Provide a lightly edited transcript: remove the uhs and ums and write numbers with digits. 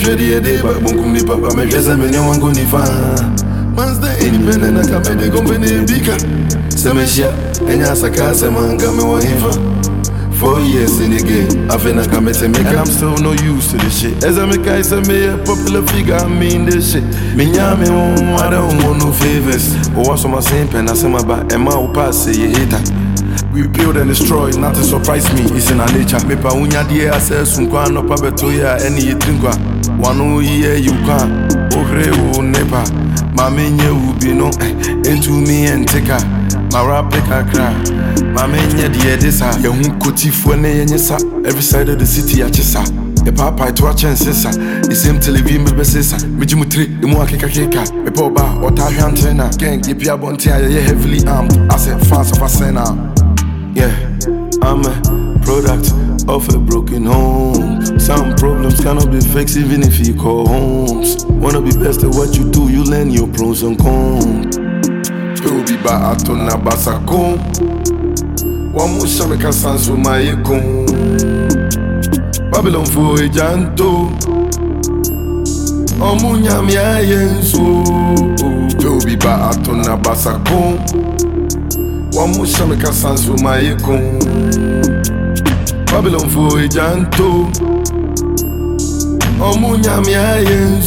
shady a day, but Bunkumi Papa, my dress and many one go ni fan. Man's the independent, I can make the company bigger. Semesha, and Yasaka, Saman, come on, 4 years in the game, I feel like I'm and I'm still no used to this shit. As I make I say me a popular figure, I mean this shit. Me nyame I don't want no favors. Or what's on my same pen, I say my back, and my pass say you hater. We build and destroy, nothing surprise me, it's in our nature. Me pa unya die access, unkwa no pa betoya, any drinkwa. One year you can, okre o nepa. Mame nye ubi no, into me and take her. My rap pick a cry. My man, yeah, this are young Kotifu and Yesa. Every side of the city, I chesa. The papa to a chance, the same television, Bessessa. Mijimutri, the Moakeka Keka, a Boba, or Tahantena. Can't keep your bounty, heavily armed. I said, fast of a senna. Yeah, I'm a product of a broken home. Some problems cannot be fixed even if you call homes. Wanna be best at what you do, you learn your pros and cons. Be ba atona basako Wamu shameka sansu mayekun Babylon fo ejanto Omu nyami ayensu Be ba atona basako Wamu shameka sansu mayekun Babylon fo ejanto Omu nyami ayensu